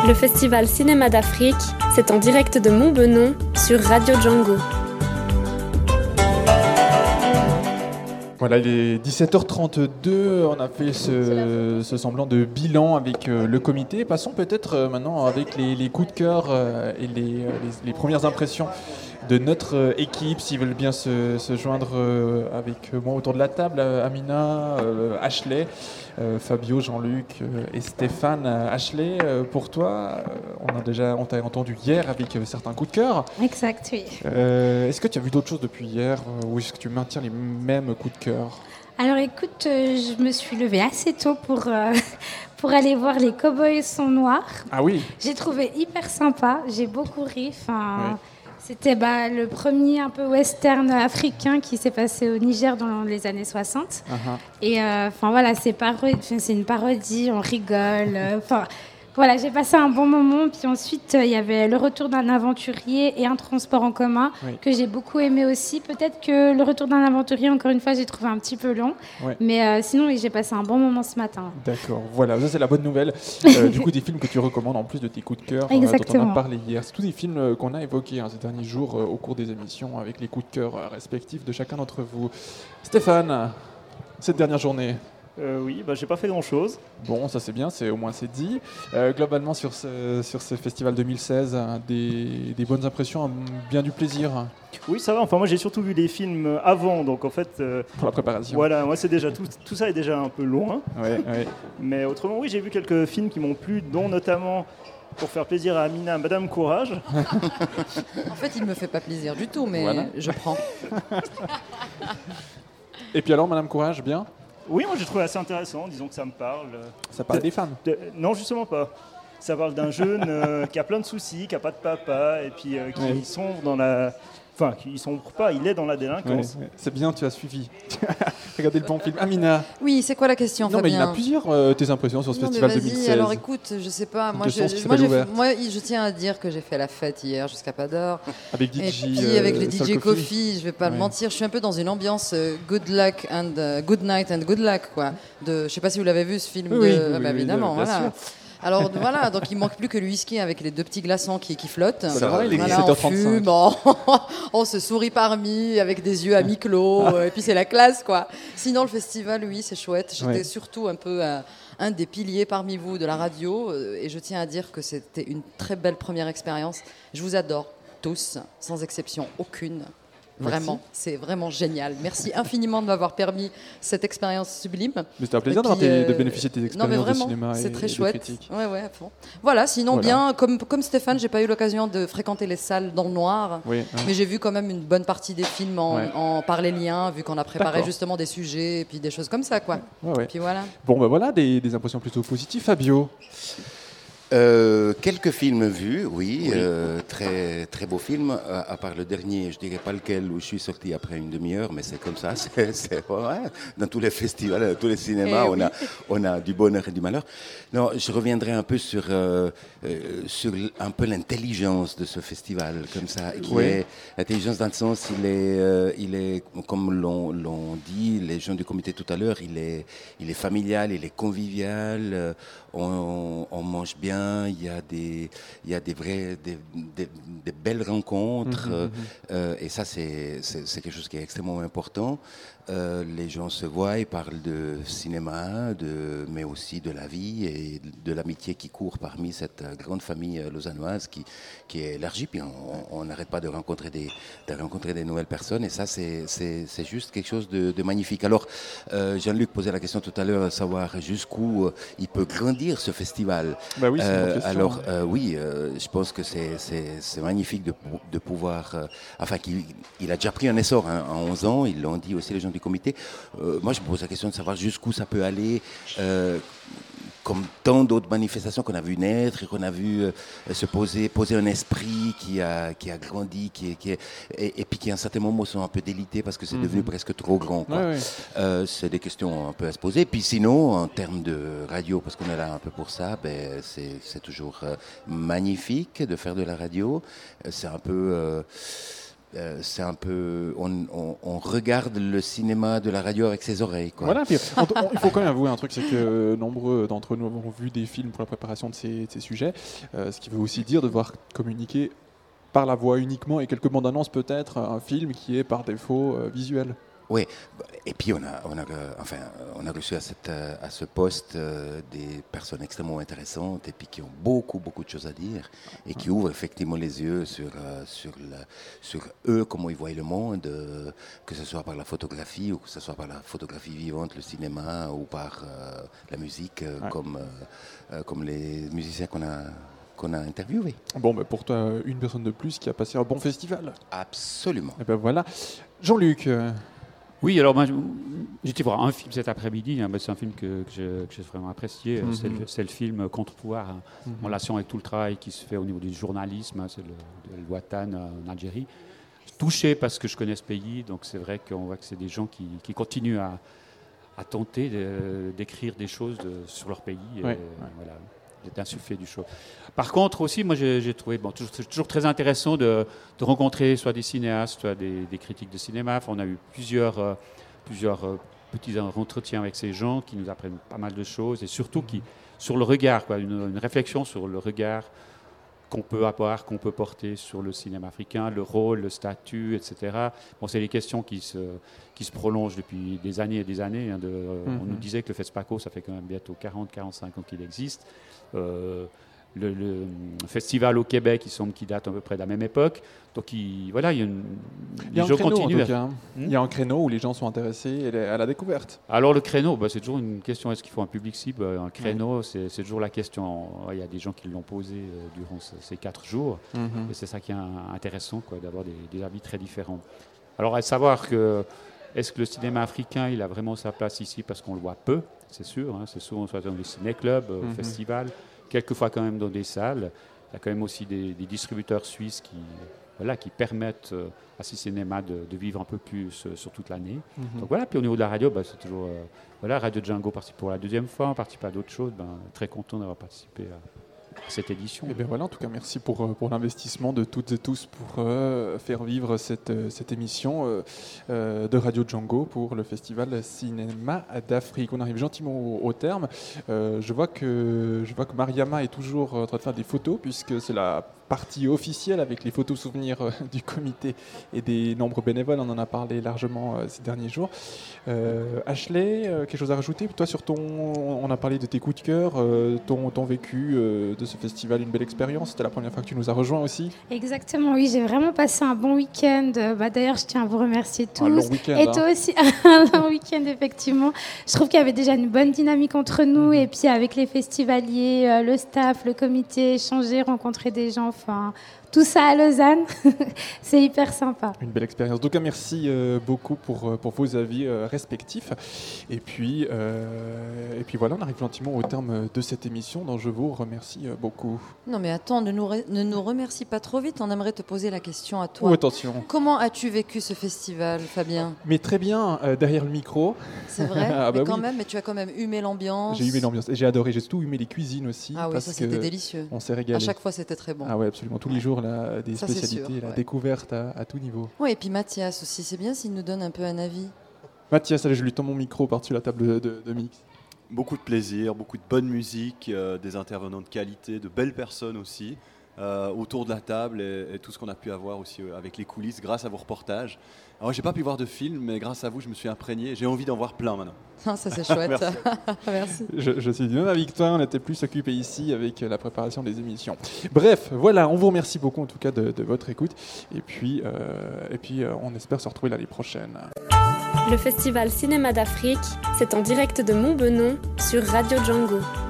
Le Festival Cinéma d'Afrique, c'est en direct de Montbenon sur Radio Django. Voilà, il est 17h32, on a fait ce semblant de bilan avec le comité. Passons peut-être maintenant avec les coups de cœur et les premières impressions de notre équipe, s'ils veulent bien se joindre avec moi autour de la table. Amina, Ashley, Fabio, Jean-Luc et Stéphane. Ashley, pour toi, on t'a entendu hier avec certains coups de cœur. Exact, oui. Est-ce que tu as vu d'autres choses depuis hier ou est-ce que tu maintiens les mêmes coups de cœur ? Alors écoute, je me suis levée assez tôt pour aller voir Les Cowboys sont noirs. Ah oui. J'ai trouvé hyper sympa, j'ai beaucoup ri. Oui. C'était le premier un peu western africain qui s'est passé au Niger dans les années 60. Uh-huh. Et voilà, c'est une parodie, on rigole. Voilà, j'ai passé un bon moment. Puis ensuite, il y avait Le Retour d'un aventurier et Un transport en commun, oui, que j'ai beaucoup aimé aussi. Peut-être que Le Retour d'un aventurier, encore une fois, j'ai trouvé un petit peu long. Oui. Mais sinon, oui, j'ai passé un bon moment ce matin. D'accord, voilà, ça c'est la bonne nouvelle. Du coup, des films que tu recommandes en plus de tes coups de cœur, dont on a parlé hier. C'est tous des films qu'on a évoqués ces derniers jours au cours des émissions avec les coups de cœur respectifs de chacun d'entre vous. Stéphane, cette dernière journée. Oui, j'ai pas fait grand-chose. Bon, ça c'est bien, au moins c'est dit. Globalement, sur ce festival 2016, des bonnes impressions, bien du plaisir. Oui, ça va. Enfin, moi j'ai surtout vu des films avant, donc en fait... pour la préparation. Voilà, moi c'est déjà tout ça est déjà un peu loin. Ouais. Mais autrement, oui, j'ai vu quelques films qui m'ont plu, dont notamment... Pour faire plaisir à Amina, Madame Courage. En fait, il me fait pas plaisir du tout, mais voilà. Je prends. Et puis alors, Madame Courage, bien ? Oui, moi j'ai trouvé assez intéressant, disons que ça me parle. Ça parle des femmes ? Non, justement pas. Ça parle d'un jeune qui a plein de soucis, qui n'a pas de papa, et puis qui sombre dans la... Enfin, qui sombre pas, il est dans la délinquance. Ouais. C'est bien, tu as suivi. Regardez le bon film. Amina. Oui, c'est quoi la question, Fabien ? Non, mais il y en a plusieurs, tes impressions sur ce festival 2016. Alors écoute, je sais pas. Moi, je tiens à dire que j'ai fait la fête hier jusqu'à pas d'heure. Avec DJ. Et puis avec le DJ Kofi, je vais pas le mentir, je suis un peu dans une ambiance good night and good luck, quoi. Je sais pas si vous l'avez vu ce film. Oui, évidemment, voilà. Sûr. Alors voilà, donc il manque plus que le whisky avec les deux petits glaçons qui flottent. C'est vrai, il est voilà, 17h35. On fume, on se sourit parmi avec des yeux à mi-clos, et puis c'est la classe, quoi. Sinon, le festival, oui, c'est chouette. J'étais surtout un peu un des piliers parmi vous de la radio, et je tiens à dire que c'était une très belle première expérience. Je vous adore tous, sans exception aucune. Vraiment, c'est vraiment génial. Merci infiniment de m'avoir permis cette expérience sublime. Mais c'était un plaisir de bénéficier de tes expériences de cinéma c'est très et chouette. de critique. Ouais, à fond. Voilà, sinon bien, comme Stéphane, j'ai pas eu l'occasion de fréquenter les salles dans le noir, mais j'ai vu quand même une bonne partie des films par les liens, vu qu'on a préparé justement des sujets et puis des choses comme ça, quoi. Ouais. Puis voilà. Bon, voilà, des impressions plutôt positives. Fabio. Quelques films vus, oui. Très, très beaux films, à part le dernier, je dirais pas lequel, où je suis sorti après une demi-heure, mais c'est comme ça, c'est dans tous les festivals, tous les cinémas, on a du bonheur et du malheur. Non, je reviendrai un peu sur un peu l'intelligence de ce festival, comme ça, qui est l'intelligence dans le sens, il est comme l'ont dit les gens du comité tout à l'heure, il est familial, il est convivial, on mange bien, il y a des belles rencontres, et ça c'est quelque chose qui est extrêmement important. Les gens se voient, ils parlent de cinéma, mais aussi de la vie et de l'amitié qui court parmi cette grande famille lausannoise qui est élargie. Puis on n'arrête pas de rencontrer des nouvelles personnes, et ça c'est juste quelque chose de magnifique. Alors Jean-Luc posait la question tout à l'heure, à savoir jusqu'où il peut grandir ce festival. Bah oui, c'est une question. Alors je pense que c'est magnifique de pouvoir... il a déjà pris un essor en 11 ans, ils l'ont dit aussi les gens du comité. Moi, je me pose la question de savoir jusqu'où ça peut aller, comme tant d'autres manifestations qu'on a vu naître et qu'on a vu se poser un esprit qui a grandi, et puis qui à un certain moment sont un peu délités parce que c'est devenu presque trop grand, quoi. C'est des questions un peu à se poser. Puis sinon, en termes de radio, parce qu'on est là un peu pour ça, c'est toujours magnifique de faire de la radio. C'est un peu... c'est un peu, on regarde le cinéma de la radio avec ses oreilles, quoi. Voilà, puis, il faut quand même avouer un truc, c'est que nombreux d'entre nous avons vu des films pour la préparation de ces sujets, ce qui veut aussi dire devoir communiquer par la voix uniquement et quelques bandes annonces peut-être un film qui est par défaut visuel. Oui, et puis on a reçu à ce poste des personnes extrêmement intéressantes et puis qui ont beaucoup de choses à dire et qui ouvrent effectivement les yeux sur eux, comment ils voient le monde, que ce soit par la photographie ou que ce soit par la photographie vivante, le cinéma ou par la musique, comme les musiciens qu'on a interviewé. Bon, pour toi, une personne de plus qui a passé un bon festival. Absolument. Et ben voilà. Jean-Luc. Oui, alors moi, j'étais voir un film cet après-midi. C'est un film que j'ai vraiment apprécié. C'est le film Contre-pouvoir, en relation avec tout le travail qui se fait au niveau du journalisme. C'est le Ouattane en Algérie. Touché parce que je connais ce pays, donc c'est vrai qu'on voit que c'est des gens qui continuent à tenter d'écrire des choses sur leur pays. Ouais. Voilà. D'insuffler du show. Par contre aussi, moi j'ai trouvé toujours très intéressant de rencontrer soit des cinéastes, soit des critiques de cinéma. Enfin, on a eu plusieurs petits entretiens avec ces gens qui nous apprennent pas mal de choses et surtout sur le regard, une réflexion sur le regard qu'on peut avoir, qu'on peut porter sur le cinéma africain, le rôle, le statut, etc. Bon, c'est des questions qui se prolongent depuis des années et des années. On nous disait que le FESPACO, ça fait quand même bientôt 40-45 ans qu'il existe. Le festival au Québec, il semble qu'il date à peu près de la même époque. Donc, les gens continuent. Il y a un créneau où les gens sont intéressés à la découverte. Alors, le créneau, c'est toujours une question. Est-ce qu'il faut un public cible? Un créneau, c'est toujours la question. Il y a des gens qui l'ont posé durant ces 4 jours. Et c'est ça qui est intéressant, d'avoir des avis très différents. Alors, à savoir que est-ce que le cinéma africain, il a vraiment sa place ici parce qu'on le voit peu? C'est sûr, c'est souvent soit dans les ciné-clubs, au festival, quelquefois quand même dans des salles. Il y a quand même aussi des distributeurs suisses qui permettent à ces cinémas de vivre un peu plus sur toute l'année. Donc voilà, puis au niveau de la radio, c'est toujours... Radio Django participe pour la 2e fois, on participe à d'autres choses. Très content d'avoir participé à cette édition. Et bien voilà, en tout cas, merci pour l'investissement de toutes et tous pour faire vivre cette émission de Radio Django pour le Festival Cinéma d'Afrique. On arrive gentiment au terme. Je vois que Mariama est toujours en train de faire des photos puisque c'est la partie officielle avec les photos souvenirs du comité et des nombreux bénévoles. On en a parlé largement ces derniers jours. Ashley, quelque chose à rajouter? Toi, on a parlé de tes coups de cœur, ton vécu de ce festival, une belle expérience. C'était la première fois que tu nous as rejoints aussi. Exactement, oui, j'ai vraiment passé un bon week-end. D'ailleurs, je tiens à vous remercier tous. Un long week-end, et toi aussi, un long week-end, effectivement. Je trouve qu'il y avait déjà une bonne dynamique entre nous. Et puis avec les festivaliers, le staff, le comité, échanger, rencontrer des gens, enfin... Tout ça à Lausanne, c'est hyper sympa. Une belle expérience. Donc, merci beaucoup pour vos avis respectifs. Et puis voilà, on arrive gentiment au terme de cette émission dont je vous remercie beaucoup. Non mais attends, ne nous remercie pas trop vite. On aimerait te poser la question à toi. Oh, attention. Comment as-tu vécu ce festival, Fabien? Mais très bien, derrière le micro. C'est vrai, mais tu as quand même humé l'ambiance. J'ai humé l'ambiance et j'ai adoré. J'ai surtout humé les cuisines aussi. Ah oui, ça c'était délicieux. On s'est régalé. À chaque fois, c'était très bon. Ah ouais, absolument. Tous les jours, des spécialités, la découverte à tout niveau. Oui, et puis Mathias aussi, c'est bien s'il nous donne un peu un avis. Mathias, allez, je lui tends mon micro par-dessus la table de mix. Beaucoup de plaisir, beaucoup de bonne musique, des intervenants de qualité, de belles personnes aussi, autour de la table et tout ce qu'on a pu avoir aussi avec les coulisses grâce à vos reportages. Alors, j'ai pas pu voir de film, mais grâce à vous, je me suis imprégné. J'ai envie d'en voir plein maintenant. Ah, ça, c'est chouette. Merci. Merci. Je suis du même avec toi, on était plus occupés ici avec la préparation des émissions. Bref, voilà, on vous remercie beaucoup en tout cas de votre écoute. Et puis on espère se retrouver l'année prochaine. Le Festival Cinéma d'Afrique, c'est en direct de Montbenon sur Radio Django.